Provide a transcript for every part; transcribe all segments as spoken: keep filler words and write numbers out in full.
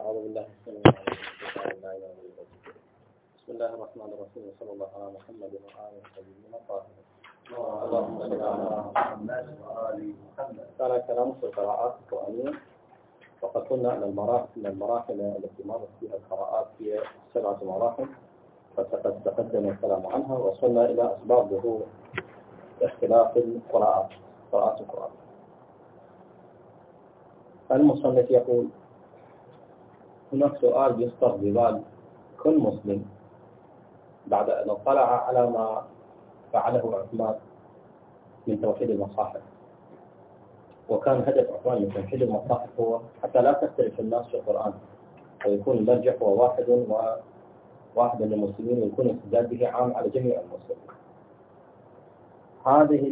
أعوذ بالله السميع العليم. بسم الله الرحمن الرحيم، وصلى الله على محمد وآله وصحبه الطاهرين. اللهم صل على محمد وآل محمد. كان كلام في القراءات القرآنية، وقد قلنا أن المراحل من المراحل التي مرت فيها القراءات هي سبعة مراحل، فقد تقدم الكلام عنها، وصلنا إلى أسباب ظهور اختلاف القراءات قراءات القرآن. المصنف يقول: هناك سؤال يخطر ببال كل مسلم بعد أن اطلع على ما فعله عثمان من توحيد المصاحف. وكان هدف عثمان من توحيد المصاحف هو حتى لا تختلف الناس في القرآن، ويكون المرجع هو واحد وواحد للمسلمين، ويكون السداد به عام على جميع المسلمين. هذه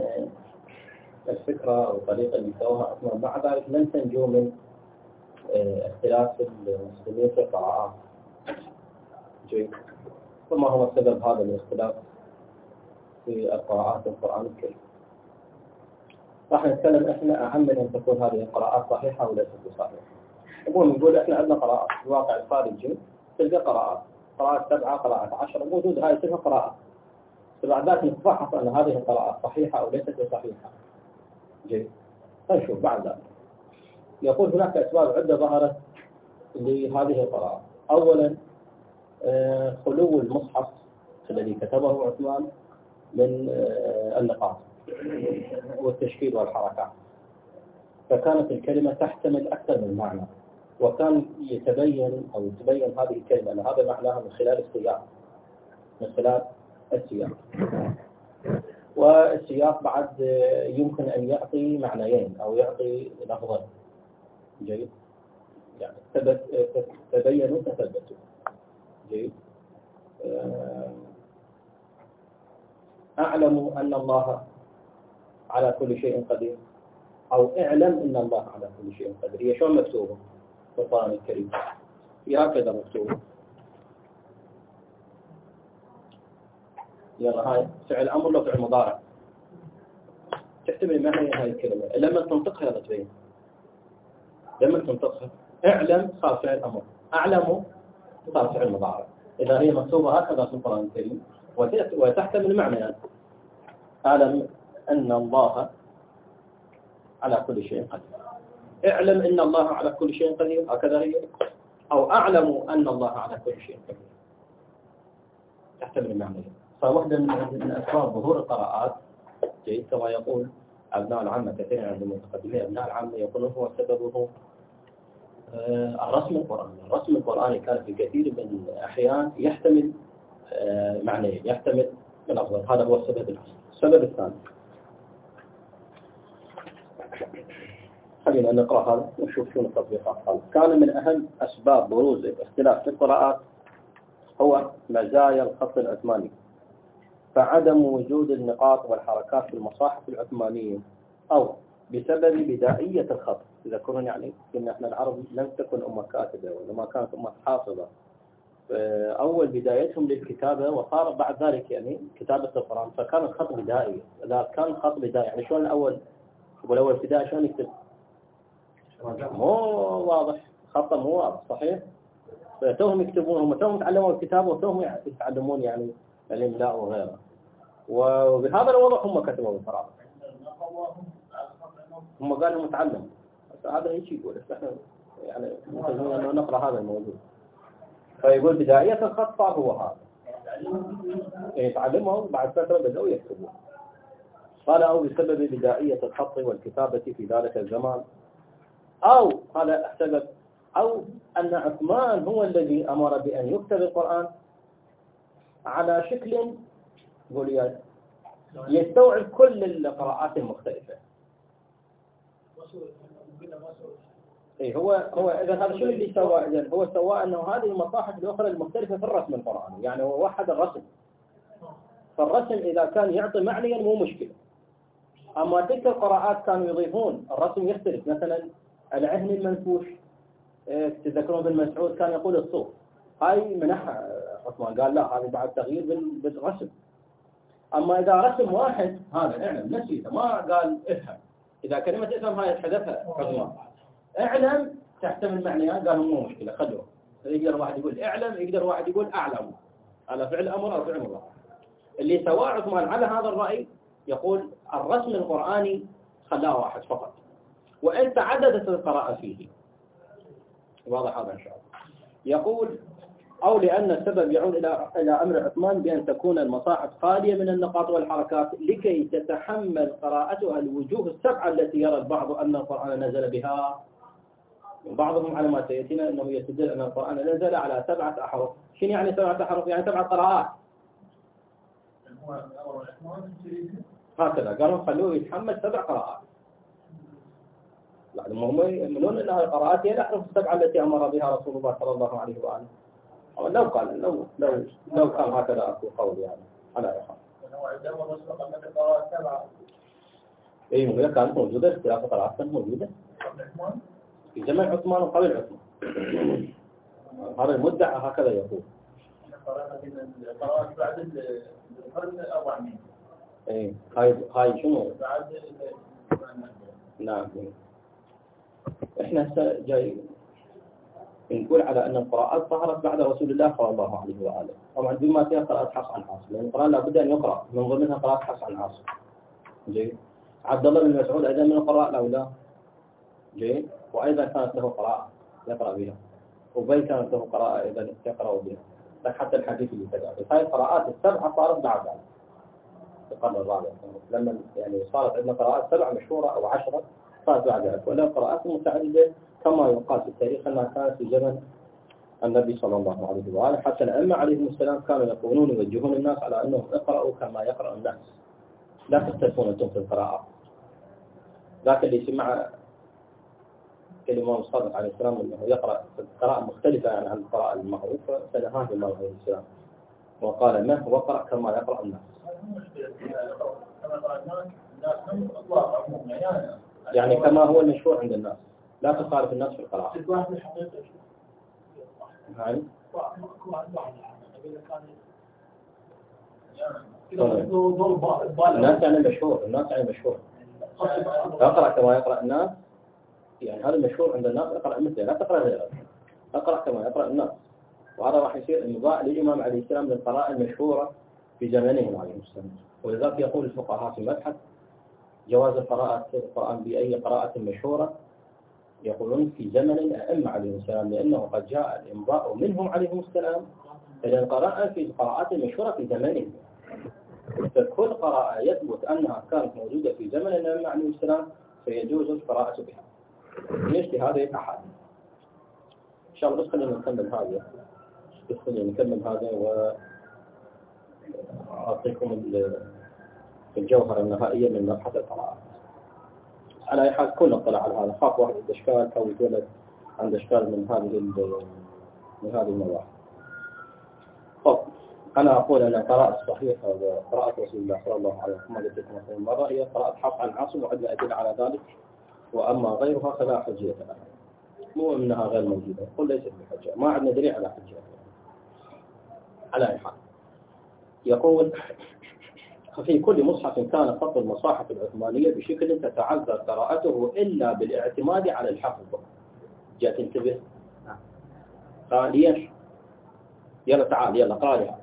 الفكرة أو الطريقة اللي سواها عثمان مع ذلك لن تنجو من اختلاف المسلمين في القراءات. جيد. وما هو سبب هذا الاختلاف في القراءات القرآن الكريم؟ راح نتكلم احنا اهم من ان تكون هذه القراءات صحيحه وليست بصحيحه. نقول نقول احنا عندنا قراءات في الواقع الخارجي، تلقى قراءات قراءات سبعه قراءات عشره موجود، هاي اسمها قراءات. بعد ذلك نتفحص ان هذه القراءات صحيحه او ليست بصحيحه. جيد. فنشوف بعد ذلك. يقول هناك اسباب عده ظهرت لهذه القراءات. اولا خلو المصحف الذي كتبه عثمان من النقاط والتشكيل والحركات، فكانت الكلمة تحتمل أكثر من معنى، وكان يتبين أو تبين هذه الكلمة أن هذا معناها من خلال السياق من خلال السياق والسياق بعد يمكن أن يعطي معنيين أو يعطي لفظين. جيد. يعني تبينوا تثبتوا. جيد. أعلم أن الله على كل شيء قدير، أو اعلم أن الله على كل شيء قدير. هي شلون مكتوبة في القرآن الكريم؟ هي هكذا مكتوبة. يلا هاي فعل أمر لو فعل مضارع، تحتمل ما هي هاي الكلمة لما تنطقها يلا تبين. لما تنطقها اعلم صار فعل أمر، أعلم صار فعل مضارع. إذا هي مكتوبة هكذا في القرآن الكريم وتحتمل معنى يعني أعلم أن الله على كل شيء قدير. اعلم أن الله على كل شيء قدير، هكذا هي، أو أعلم أن الله على كل شيء قدير، تحتمل المعنى. فواحدة من أسباب ظهور القراءات، جيد، كما يقول أبناء العامة كثيرا عند المتقدمين، أبناء العامة يقولون هو سببه الرسم القرآني. الرسم القرآني كان في كثير من الأحيان يحتمل معنى، يحتمل من أفضل. هذا هو السبب الأصلي. السبب الثاني، خلينا نقرأ هذا ونشوف شو التطبيقات. هذا كان من أهم أسباب بروز الاختلاف في القراءات هو مزايا الخط العثماني، فعدم وجود النقاط والحركات في المصاحف العثمانية، أو بسبب بدائية الخط. تذكرون يعني إن إحنا العرب لم تكن أمة كاتبة وما كانت أمة حافظة. أول بدايتهم للكتابة وصار بعد ذلك يعني كتابة القرآن، فكان الخط بدائي. إذا كان الخط بدائي يعني شلون الأول والأول ابتدائي شلون يكتب؟ مو واضح، خطه مو واضح، صحيح؟ فتوهم يكتبون، هم توهم يتعلمون الكتابة وتوهم يتعلمون يعني الإملاء وغيره، وبهذا الوضع هم كتبوا القرآن. هم قالوا متعلم، بس هذا ايش يقول؟ احنا يعني انه نقرأ هذا الموضوع. فيقول بداية الخط هو هذا، يتعلمهم بعد فترة بدأوا يكتبون. قال أو بسبب بدائية الخط والكتابة في ذلك الزمان، أو هذا سبب، أو أن عثمان هو الذي أمر بأن يكتب القرآن على شكل يستوعب كل القراءات المختلفة. إيه هو هو إذا هذا شو اللي سوى؟ إذا هو سوى أنه هذه المصاحف الأخرى المختلفة في الرسم القرآني، يعني هو وحد الرسم. فالرسم إذا كان يعطي معنيا مو مشكلة، أما تلك القراءات كانوا يضيفون الرسم يختلف. مثلا العهن المنفوش، تذكرون بن مسعود كان يقول الصوف، هاي منحها عثمان، قال لا هذا بعد تغيير بالرسم. أما إذا رسم واحد هذا اعلم نسيته، ما قال افهم. إذا كلمة افهم هاي حذفها عثمان، اعلم تحتمل معنيان، قالوا مو مشكلة خلوه. يقدر واحد يقول اعلم، يقدر واحد يقول أعلم، على فعل أمر أو فعل مضارع. اللي سواه عثمان على هذا الرأي يقول الرسم القرآني خلاه واحد فقط، وإن تعددت القراءة فيه. واضح هذا إن شاء الله. يقول أو لأن السبب يعود إلى إلى أمر عثمان بأن تكون المصاحف خالية من النقاط والحركات لكي تتحمل قراءتها الوجوه السبعة التي يرى البعض أن القرآن نزل بها. وبعضهم على ما سيأتينا أنه يستدل أن القرآن نزل على سبعة أحرف. شنو يعني سبعة أحرف؟ يعني سبعة قراءات. هكذا قالوا خلوه يتحمل سبع قراءات. لا هم يؤمنون أن القراءات هي الأحرف السبعة التي أمر بها رسول الله صلى الله عليه وآله. أو لو قال لو لو لو كان هكذا أكو قول يعني على إخوان. إيه هي كانت موجودة، اختلاف القراءات كانت موجودة في زمن عثمان وقبل عثمان. هذا المدعى هكذا يقول. القراءات بعد القرن الأربعين. إيه هاي هاي شنو؟ بعد. نعم. إحنا هسه جاي نقول على أن القراءات ظهرت بعد رسول الله صلى الله عليه وآله. طبعا بما فيها قراءة حفص عن عاصم، لأن القرآن لابد أن يقرأ، من ضمنها قراءة حفص عن عاصم. جيد. عبد الله بن مسعود أيضا من القراء الأولى. جيد. وأيضا كانت له قراءة يقرأ بها. وبي كانت له قراءة أيضا يقرأ بها. لكن حتى الحديث اللي تبعه هاي القراءات السبعة صارت بعد ذلك في القرن الرابع، لما يعني صارت عندنا قراءات سبعة مشهورة أو عشرة صارت بعد ذلك، ولا قراءات متعددة كما يقال في التاريخ أنها كانت في زمن النبي صلى الله عليه وآله. حتى الأئمة عليهم السلام كانوا يقولون يوجهون الناس على أنهم اقرأوا كما يقرأ الناس، لا تختلفون أنتم في القراءة. ذاك اللي سمع الإمام الصادق عليه السلام أنه يقرأ قراءة مختلفة يعني عن القراءة المعروفة فنهاه الإمام عليه السلام وقال ما هو اقرأ كما يقرأ الناس. يعني كما هو المشهور عند الناس، لا تخالف الناس في القراءة. يعني الناس يعني مشهور، الناس يعني مشهور اقرأ كما يقرأ الناس، يعني هذا المشهور عند الناس اقرأ مثله لا تقرأ غيره، اقرأ كما يقرأ الناس. وهذا راح يصير انضاء للإمام عليه السلام للقراءة المشهورة في زمانهم عليه السلام. ولذلك يقول الفقهاء في المبحث جواز قراءة القرآن بأي قراءة مشهورة، يقولون في زمن الأئمة عليهم السلام، لأنه قد جاء الإمضاء منهم عليهم السلام إلى القراءة في القراءات المشهورة في زمانهم. فكل قراءة يثبت أنها كانت موجودة في زمن الأئمة عليهم السلام فيجوز القراءة بها. ليش بهذه الأحاديث؟ إن شاء الله بس خلينا نكمل هذا، بس خلينا نكمل هذا وأعطيكم الجوهرة النهائية من مبحث القراءة. على أي حال كل اطلع على هذا، خاف واحد عنده إشكال أو يتولد عنده إشكال من هذه من هذه المواضيع. طب أنا أقول أن القراءة الصحيحة وقراءة رسول الله صلى الله عليه وسلم قلت لكم مرة هي قراءة حفص عن عاصم، وعندنا أدلة على ذلك، وأما غيرها فلا حجية لها، مو أنها غير موجودة، قل ليست بحجة، ما عندنا دليل على حجة. على أي حال يقول ففي كل مصحف كان خط المصاحف العثمانية بشكل تتعذر قراءته إلا بالاعتماد على الحفظ. جاء تنتبه قال ليش يلا تعال يلا قارئها،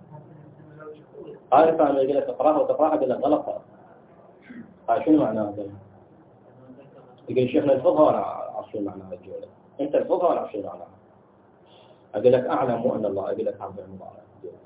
عارف أنا يقول لك تقراها وتقراها قال لك غلط. هاي شنو معناه هذا؟ يقول شيخنا الفظها وأنا أعرف شنو معناها الجولة، أنت الفظها وأنا أعرف شنو معناها. أقول لك أعلم أن الله، أقول لك عبد المبارك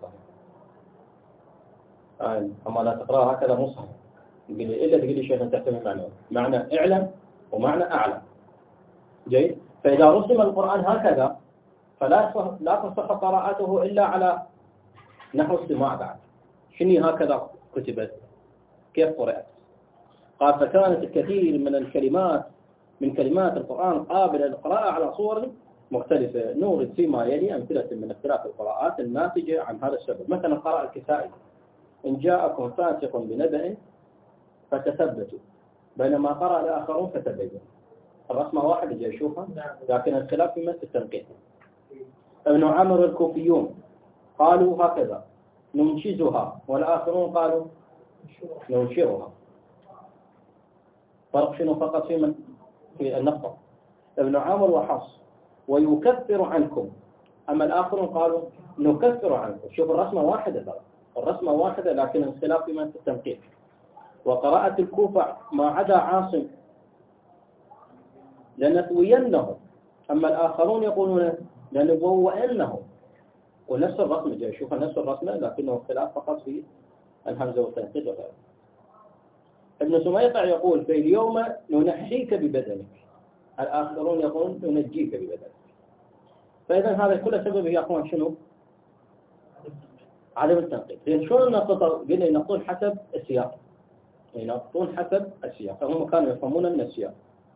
آه. أما لا تقرأ هكذا مصحف يقول لي إلا تقول لي شيخ أنت تفهم معناه، معنى اعلم ومعنى أعلم. جيد. فإذا رسم القرآن هكذا فلا لا تصح قراءته إلا على نحو السماع. بعد شنو هكذا كتبت كيف قرأت؟ قال فكانت الكثير من الكلمات من كلمات القرآن قابلة للقراءة على صور مختلفة. نورد فيما يلي أمثلة من اختلاف القراءات الناتجة عن هذا السبب. مثلا قراءة الكسائي إن جاءكم فاسق بنبأ فتثبتوا، بينما قرأ الآخرون فتبينوا. الرسمة واحد اللي يشوفها، لكن الخلاف في مثل التنقيح. ابن عمرو الكوفيون قالوا هكذا ننشزها، والآخرون قالوا ننشرها. فرق شنو فقط في من في النقطة. ابن عامر وحفص ويكفر عنكم. أما الآخرون قالوا نكفر عنكم. شوف الرسمة واحدة ترى، الرسمة واحدة لكن الخلاف فيما في التنقيح. وقراءة الكوفة ما عدا عاصم لنثوينهم، أما الآخرون يقولون لنبوئنهم. ونفس الرسمة جاي، شوف نفس الرسمة لكنه اختلاف فقط في الهمزة والتنقيط وغيره. ابن سميطع يقول في اليوم ننحيك ببدنك، الآخرون يقولون ننجيك ببدنك. فإذا هذا كله سبب يا أخوان شنو؟ عدم التنقيط. لأن شلون نقطة؟ قلنا ينقطون حسب السياق، ينقطون حسب السياق، فهم كانوا يفهمون من السياق.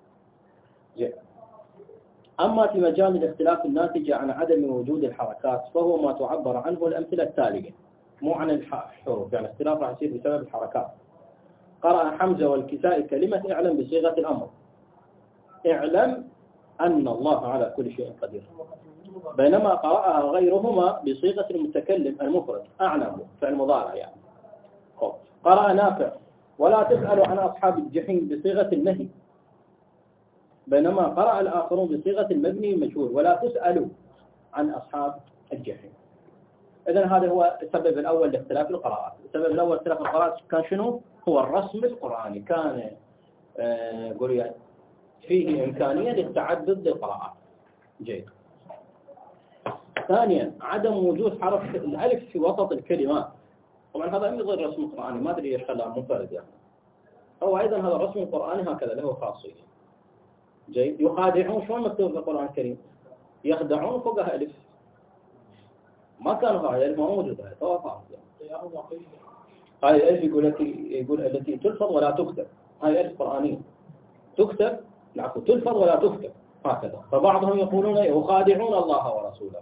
أما في مجال الاختلاف الناتج عن عدم وجود الحركات فهو ما تعبر عنه الأمثلة التالية، مو عن الحروف، يعني الاختلاف راح يصير بسبب الحركات. قرأ حمزة والكسائي كلمة اعلم بصيغة الأمر، اعلم أن الله على كل شيء قدير، بينما قرأها غيرهما بصيغة المتكلم المفرد أعلم فعل مضارع يعني. قرأ نافع ولا تسألوا عن أصحاب الجحيم بصيغة النهي، بينما قرأ الآخرون بصيغة المبني المجهول ولا تسألوا عن أصحاب الجحيم. إذن هذا هو السبب الأول لاختلاف القراءات. السبب الأول لاختلاف القراءات كان شنو؟ هو الرسم القرآني، كان آه قولي فيه إمكانية للتعدد للقراءات. جيد. ثانيا عدم وجود حرف الألف في وسط الكلمات. طبعا هذا أيضا الرسم القرآني، ما أدري إيش خلاه منفرد يعني. أو أيضا هذا الرسم القرآني هكذا له خاصية. جيد. يخادعون، شلون مكتوب في القرآن الكريم؟ يخدعون فوقها ألف، ما كانوا هاي الألف ما موجودة، هاي فاهم هاي الألف يقول لك يقول التي تلفظ ولا تكتب، هاي ألف قرآنية تكتب، العفو تلفظ ولا تكتب هكذا. فبعضهم يقولون يخادعون الله ورسوله،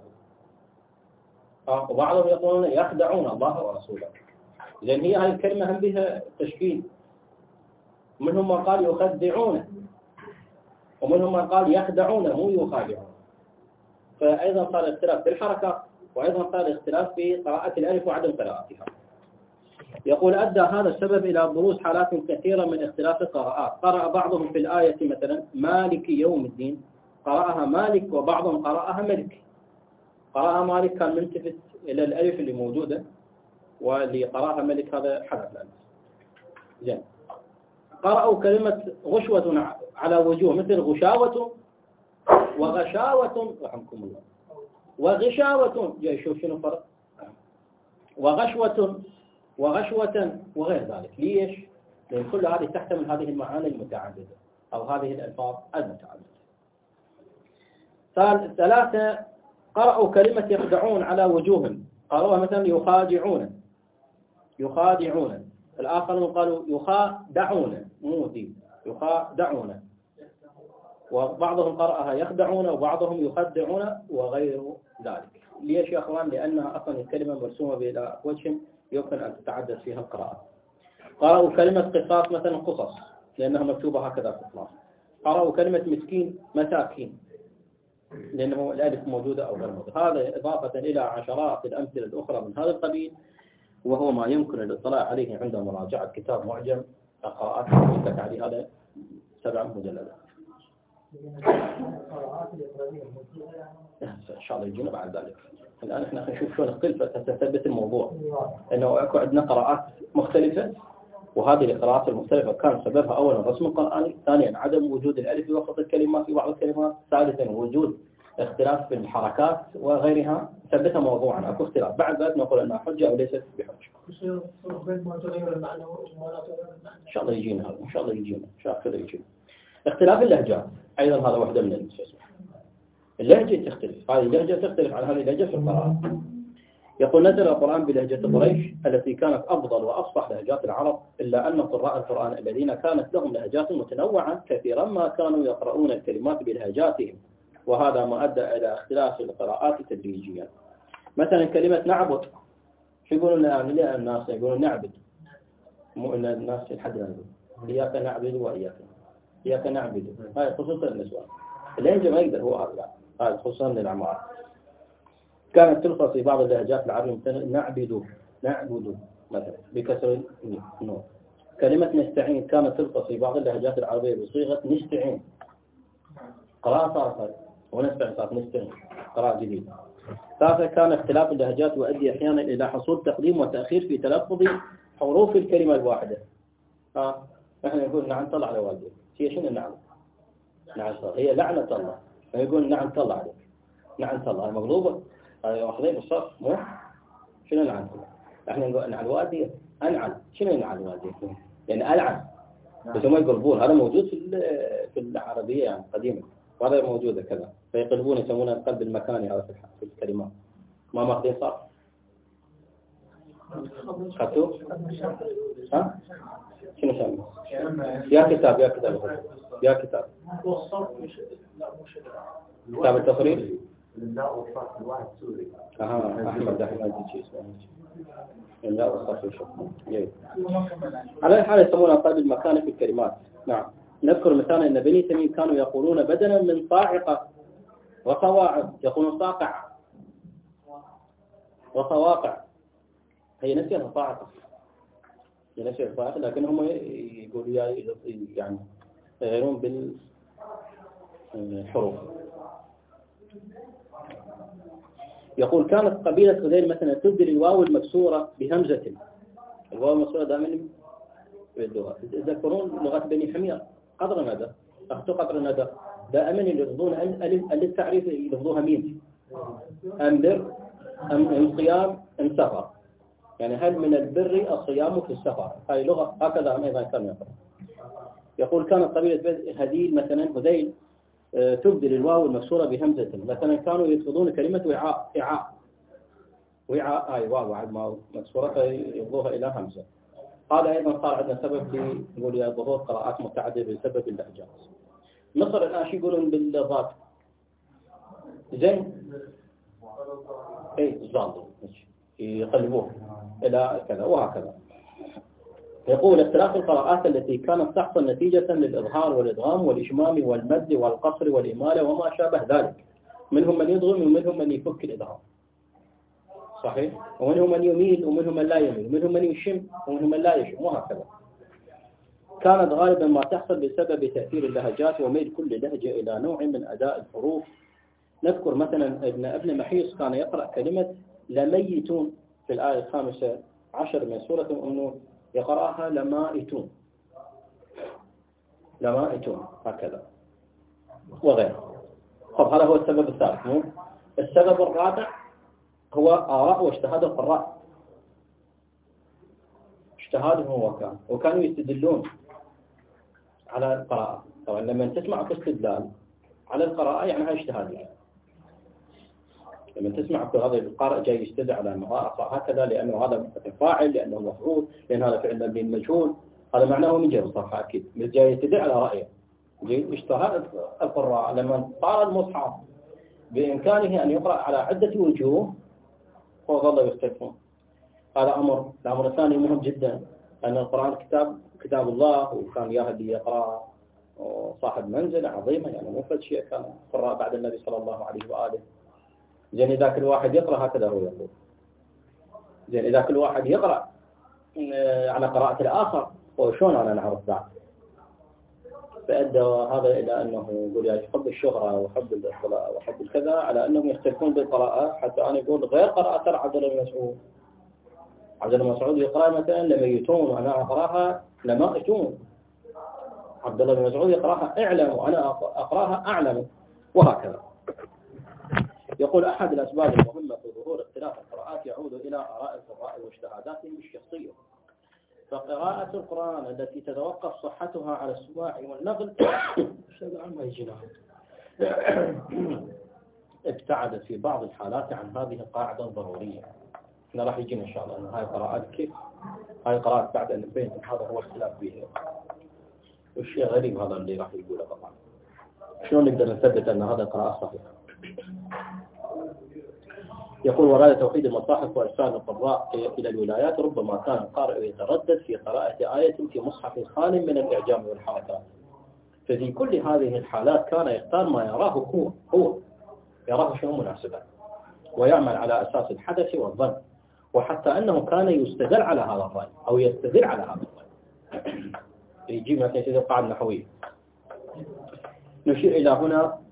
وبعضهم يقولون يخدعون الله ورسوله، لأن هي هاي الكلمة هم بها تشكيل. منهم من قال يخدعون، ومنهم من قال يخدعون مو يخادعون. فأيضا صار اختلاف في الحركة، وأيضا صار اختلاف في قراءة الألف وعدم قراءتها. يقول أدى هذا السبب إلى بروز حالات كثيرة من اختلاف القراءات. قرأ بعضهم في الآية مثلا مالك يوم الدين، قرأها مالك، وبعضهم قرأها ملك. قرأها مالك كان ملتفت إلى الألف اللي موجودة، واللي قرأها ملك هذا حذف الألف. زين. قرأوا كلمة غشوة على وجوه، مثل غشاوة وغشاوة رحمكم الله، وغشاوة جاي شوف شنو فرق، وغشوة وغشوة وغير ذلك. ليش؟ لأن كل هذه تحتمل هذه المعاني المتعددة أو هذه الألفاظ المتعددة. ثلاثة قرأوا كلمة يخدعون على وجوههم، قرأوها مثلا يخادعون يخادعون، الآخرون قالوا يخادعون مو دي يخادعون، وبعضهم قرأها يخدعون وبعضهم يخدعون وغير ذلك. ليش يا أخوان؟ لأنها أصلا الكلمة مرسومة بلا وجه يمكن أن تتعدد فيها القراءة. قرأوا كلمة قصاص مثلا قصص، لأنها مكتوبة هكذا قصاص. قرأوا كلمة مسكين مساكين، لأنه الألف موجودة أو غير موجودة. هذا إضافة إلى عشرات الأمثلة الأخرى من هذا القبيل، وهو ما يمكن الاطلاع عليه عند مراجعة كتاب معجم القراءات المشتركة عليه، هذا سبع مجلدات. إن شاء الله يجينا بعد ذلك. الآن إحنا نشوف شلون اختلفت تثبت الموضوع، إنه أكو عندنا قراءات مختلفة، وهذه القراءات المختلفة كان سببها أولا الرسم القرآني، ثانيا عدم وجود الألف في وسط الكلمات في بعض الكلمات، ثالثا وجود اختلاف في الحركات وغيرها ثبتها موضوعا. أكو اختلاف، بعد ذلك نقول أنها حجة أو ليست بحجة. إن شاء الله يجينا هذا، إن شاء الله يجينا، إن شاء الله يجينا. اختلاف اللهجات أيضا هذا واحدة من المسائل. اللهجة تختلف، هذه اللهجة تختلف عن هذه اللهجة في القراءة. يقول نزل القرآن بلهجة قريش التي كانت أفضل وأفصح لهجات العرب، إلا أن قراء القرآن الذين كانت لهم لهجات متنوعة كثيرا ما كانوا يقرؤون الكلمات بلهجاتهم، وهذا ما أدى إلى اختلاف القراءات تدريجيا. مثلا كلمة نعبد، شو يقولون الناس؟ يقولون نعبد، مو إن الناس الحد نعبد، إياك نعبد وإياك إياك نعبد، هاي خصوصا النسوان. اللهجة ما يقدر هو هذا، هذا خصوصا للعمار. كانت تلفظ في بعض اللهجات العربية مثلا نعبد نعبد مثلا بكسر النون. كلمة نستعين كانت تلفظ في بعض اللهجات العربية بصيغة نستعين، قراءة صارت ونسمع صارت نستمع قراءة جديدة. ثالثا كان اختلاف اللهجات يؤدي أحيانا إلى حصول تقديم وتأخير في تلفظ حروف الكلمة الواحدة. ها احنا نقول نعم طلع على والديك، هي شنو نعم؟ نعم طلع، هي لعنة الله. فيقول نعم طلع عليك، نعم طلع مغلوبة واخذين بالصف مو شنو نعم طلع. احنا نقول نعم والدي أنعم، شنو نعم والدي؟ يعني ألعن. بس هم يقلبون، هذا موجود في في العربية يعني قديما، وهذا موجود كذا، فيقلبون يسمونه القلب المكاني هذا في الكلمات. ما ماخذين صح؟ خدتوا؟ ها؟ شنو سمي؟ يا كتاب يا كتاب يا كتاب كتاب التصريف؟ لا وصف الواحد سوري. اها احمد احمد شيء اسمه لا وصف شو جيد. على الحال يسمونها قلب المكاني في الكلمات. نعم. نذكر مثلا ان بني تميم كانوا يقولون بدلا من صاعقه وصواعق يقولون صاقع وصواقع. هي نفسها صاعقه، هي نفسها صاعقه، لكنهم يقولوا يعني يغيرون بالحروف. يقول كانت قبيلة غذيل مثلا تبدل الواو المكسورة بهمزة. الواو المكسورة دائما يبدلوها. تذكرون لغة بني حمير قدر ندى، أخذوا قدر ندى دائما يلفظون ألف التعريف يلفظوها ميم. أنبر أم الصيام أم سفر، يعني هل من البر الصيام في السفر. هذه لغة هكذا أيضا كان يقول. يقول كانت قبيلة هذيل مثلا هذيل تبدل الواو المكسورة بهمزة. مثلا كانوا يلفظون كلمة وعاء وعاء وعاء هاي واو بعد ما مكسورة يضوها إلى همزة. هذا أيضا صار عندنا سبب في نقول يا ظهور قراءات متعددة بسبب اللهجات. مصر الآن شو يقولون بالضاد؟ زين إيه الضاد يقلبوه إلى كذا وهكذا. يقول اختلاف القراءات التي كانت تحصل نتيجة للإظهار والإدغام والإشمام والمد والقصر والإمالة وما شابه ذلك. منهم من يدغم ومنهم من يفك الإدغام صحيح، ومنهم من يميل ومنهم من لا يميل، ومنهم من يشم ومنهم من لا يشم وهكذا. كانت غالبا ما تحصل بسبب تأثير اللهجات وميل كل لهجة إلى نوع من أداء الحروف. نذكر مثلا ابن ابن محيص كان يقرأ كلمة لميتون في الآية الخامسة عشر من سورة النون، يقرأها لمائتون لمائتون هكذا وغيره. طب هذا هو السبب الثالث. مو السبب الرابع هو آراء واجتهاد القراء. اجتهادهم هو كان وكانوا يستدلون على القراءة. طبعا لما تسمع في استدلال على القراءة يعني هاي اجتهادية. لما تسمع في هذا القارئ جاي يستدل على أنه أقرأ هكذا لأنه هذا فاعل، لأنه مفعول، لأن هذا فعل مبني مجهول، هذا معناه من جهة الصفحة أكيد بس جاي يستدل على رأيه. جيد. اجتهاد القراء لما صار المصحف بإمكانه أن يقرأ على عدة وجوه هو ظل يختلفون. هذا أمر. الأمر الثاني مهم جدا أن القرآن كتاب كتاب الله، وكان يهدي يقرأ صاحب منزلة عظيمة، يعني مو فد شيء كان قراء بعد النبي صلى الله عليه وآله. زين إذا كل واحد يقرأ هكذا هو يقول. زين إذا كل واحد يقرأ على قراءة الآخر وشون أنا نعرف بعد. فأدى هذا إلى أنه يقول يعني حب الشهرة وحب الصلاة وحب الكذا على أنهم يختلفون بالقراءات. حتى أنا يقول غير قراءة عبد الله بن مسعود. عبد الله بن مسعود يقرأ مثلا لميتون وأنا أقرأها لمائتون. عبد الله بن مسعود يقرأها اعلم وأنا أقرأها أعلم وهكذا. يقول أحد الأسباب المهمة في ظهور اختلاف القراءات يعود إلى آراء القراء واجتهاداتهم الشخصية. فقراءة القرآن التي تتوقف صحتها على السماع والنقل ابتعدت في بعض الحالات عن هذه القاعدة الضرورية. احنا راح يجينا إن شاء الله أن هاي قراءات كيف هاي قراءات بعد أن نبين هذا هو اختلاف فيها. والشيء غريب هذا اللي راح يقوله طبعا. شلون نقدر نثبت أن هذا قراءة صحيحة؟ يقول وراء توحيد المصاحف وإرسال القراء إلى الولايات ربما كان القارئ يتردد في قراءة آية في مصحف خال من الإعجام والحركات. ففي كل هذه الحالات كان يختار ما يراه هو هو يراه شيء مناسبا ويعمل على أساس الحدث والظن، وحتى أنه كان يستدل على هذا الرأي أو يستدل على هذا الرأي. يجيب مثلا القاعدة النحوية. نشير إلى هنا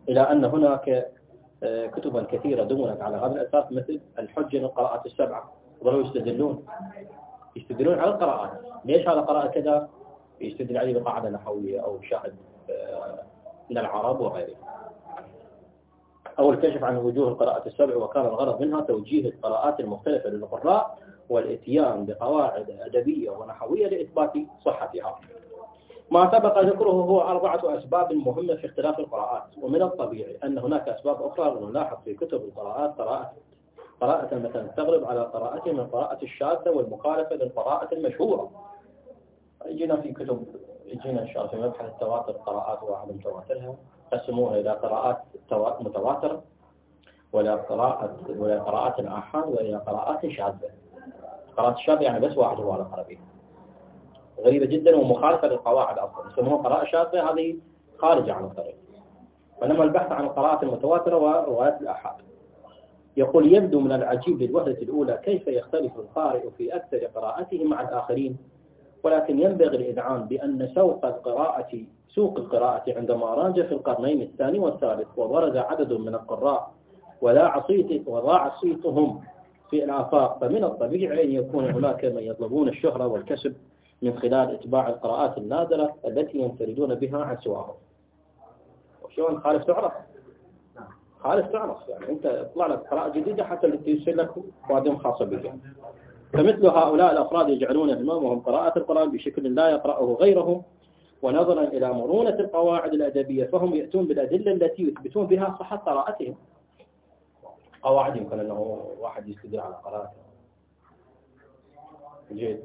إلى أن هناك كتبا كثيرة دونت على هذا الأساس، مثل الحجة للقراءات السبعة، ظلوا يستدلون يستدلون على القراءات. ليش هذا قراءة كذا؟ يستدل عليه بقاعدة نحوية أو شاهد من العرب وغيره. أو الكشف عن وجوه القراءات السبع، وكان الغرض منها توجيه القراءات المختلفة للقراء والإتيان بقواعد أدبية ونحوية لإثبات صحتها. ما سبق ذكره هو أربعة أسباب مهمة في اختلاف القراءات، ومن الطبيعي أن هناك أسباب أخرى نلاحظ في كتب القراءات قراءة قراءة مثلا تغلب على قراءته من القراءة الشاذة والمخالفة للقراءة المشهورة. يجينا في كتب يجينا إن شاء الله في مبحث التواتر قراءات وعدم تواترها، قسموها إلى قراءات متواترة ولا قراءة ولا قراءات الآحاد وإلى قراءات شاذة. قراءات الشاذة يعني بس واحد هو على قرابين، غريبة جدا ومخالفة للقواعد أصلا، يسموها قراءة شاذة، هذه خارجة عن الطريق. وإنما البحث عن القراءات المتواترة وروايات الآحاد. يقول: يبدو من العجيب للوهلة الأولى كيف يختلف القارئ في أكثر قراءته مع الآخرين، ولكن ينبغي الإذعان بأن سوق القراءة سوق القراءة عندما راج في القرنين الثاني والثالث وبرز عدد من القراء ولا صيت وضاع صيتهم في الآفاق، فمن الطبيعي أن يكون هناك من يطلبون الشهرة والكسب من خلال إتباع القراءات النادرة التي ينفردون بها عن سواهم. وشلون خالف تعرف؟ خالف تعرف يعني أنت اطلع لك قراءة جديدة حتى التي يصير لك وادم خاصة بك. فمثل هؤلاء الأفراد يجعلون أمامهم قراءة القرآن بشكل لا يقرأه غيرهم، ونظرا إلى مرونة القواعد الأدبية فهم يأتون بالأدلة التي يثبتون بها صحة قراءتهم. قواعد يمكن أنه واحد يستدل على قراءته. جيد.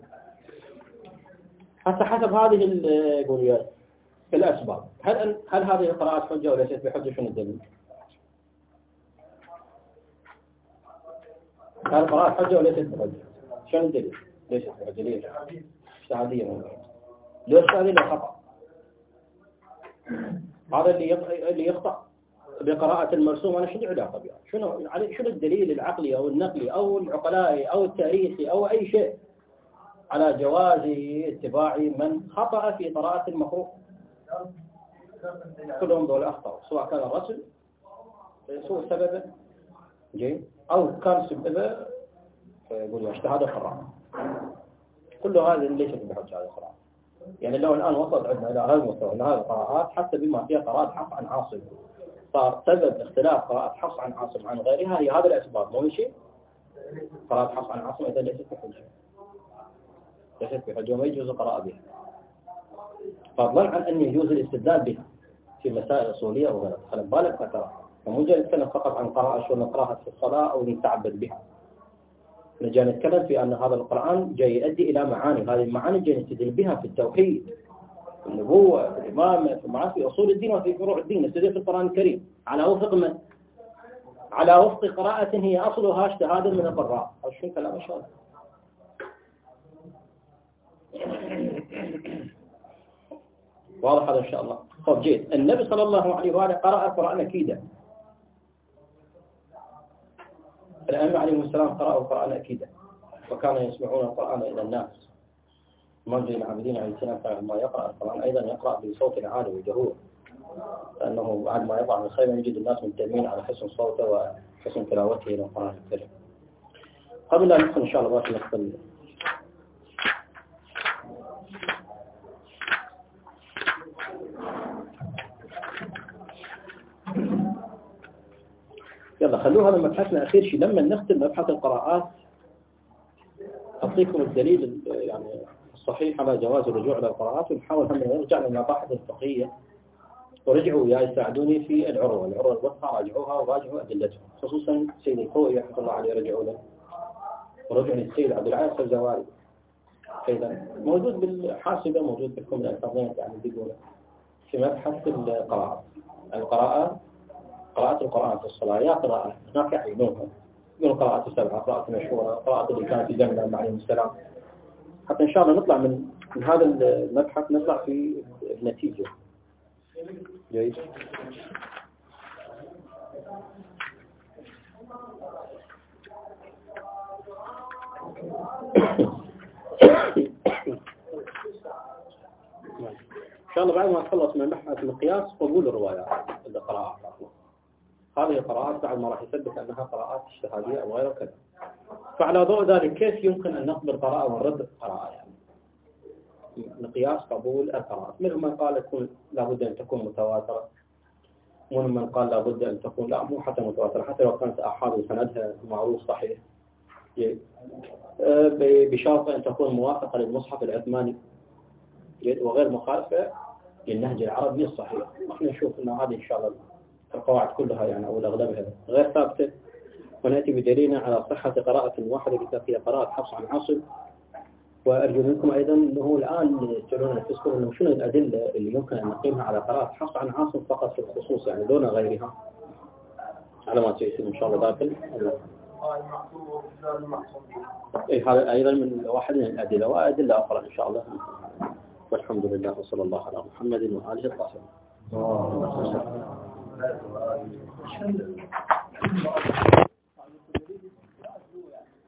حتى حسب هذه الأسباب، هل هل هذه القراءات حجة ولا ليست بحجة؟ شنو الدليل؟ هل القراءات حجة ولا ليست بحجة؟ شنو الدليل؟ ليست بحجة؟ ليش؟ اجتهادية ممكن. ليش اجتهادية؟ خطأ. هذا اللي اللي يخطأ بقراءة المرسوم أنا شنو علاقة بها؟ شنو شنو الدليل العقلي أو النقلي أو العقلائي أو التاريخي أو أي شيء على جواز اتباع من خطأ في قراءة المخروف؟ كلهم دول أخطأوا، سواء كان الرسل سوء سببه جيد أو كان سببه يقول اجتهاد القراءة. كل هذا ليس بحجة على القراءة. يعني لو الآن وصلت عندنا إلى هذا المستوى إن هذه القراءات حتى بما فيها قراءة حفص عن عاصم صار سبب اختلاف قراءة حفص عن عاصم عن غيرها هي هذا الأسباب، مو شيء. قراءة حفص عن عاصم إذا ليست بحجة، ليست بحجة وما يجوز القراءة بها، فضلا عن أن يجوز الاستدلال بها في مسائل أصولية أو غيرها. خلي بالك مثلا مو جاي نتكلم فقط عن قراءة شو نقراها في الصلاة أو نتعبد بها، نجي نتكلم في أن هذا القرآن جاي يؤدي إلى معاني، هذه المعاني جاي نستدل بها في التوحيد، في النبوة، في الإمامة، في معاني في أصول الدين وفي فروع الدين، نستدل في القرآن الكريم على وفق من؟ على وفق قراءة هي أصلها اجتهاد من القراء. أو شو كلام إن شاء الله. واضح هذا إن شاء الله. طب جيد. النبي صلى الله عليه وآله قرأ القرآن أكيدا، الأئمة عليهم السلام قرأوا القرآن أكيدا، وكانوا يسمعون القرآن إلى الناس. منذ العابدين عليه السلام كان ما يقرأ القرآن أيضا يقرأ بصوت عالي وجهور، لأنه بعد ما يضع من الخيمة يجد الناس مهتمين على حسن صوته وحسن تلاوته للقرآن الكريم. قبل أن ندخل إن شاء الله باش ندخل يلا خلوه هذا مبحثنا أخير شيء. لما نختم مبحث القراءات أعطيكم الدليل يعني الصحيح على جواز الرجوع إلى القراءات، ونحاول هم نرجع للمباحث الفقهية، ورجعوا يا يساعدوني في العروة العروة الوثقى راجعوها وراجعوا أدلتها، خصوصا سيد الخوئي رحمه الله عليه رجعوا له، ورجعوا للسيد عبد العال الزواري أيضا موجود بالحاسبة، موجود بالكم الألفاظين يعني بيقولوا في مبحث القراءات. القراءات قراءة القرآن في الصلاة يا قراءة هناك يعينونها، يقولون قراءة السبعة، قراءة مشهورة، قراءة اللي كانت في زمن عليه السلام، حتى إن شاء الله نطلع من من هذا المبحث نطلع في النتيجة. جيد. إن شاء الله بعد ما نخلص من مبحث المقياس قبول الروايات القراءة. هذه القراءات بعد ما راح يثبت أنها قراءات اجتهادية أو غير كذا. فعلى ضوء ذلك كيف يمكن أن نقبل قراءة ونرد قراءة؟ يعني مقياس قبول القراءات. منهم من قال يكون لابد أن تكون متواترة، ومنهم من قال لابد أن تكون لا مو حتى متواترة، حتى لو كانت أحاد وسندها معروف صحيح، بشرط أن تكون موافقة للمصحف العثماني وغير مخالفة للنهج العربي الصحيح. نحن نشوف أن هذه إن شاء الله القواعد كلها يعني أو أغلبها غير ثابتة، ونأتي بدليل على صحة قراءة واحدة بكافية قراءة حفص عن عاصم. وأرجو منكم أيضا أنه الآن تسألون تذكروا أنه شنو الأدلة اللي يمكن أن نقيمها على قراءة حفص عن عاصم فقط في الخصوص، يعني دون غيرها، على ما سيأتي إن شاء الله داخل. إيه هذا أيضا من واحد من الأدلة، وأدلة أخرى إن شاء الله. والحمد لله وصلى الله على محمد وآله الطاهرين.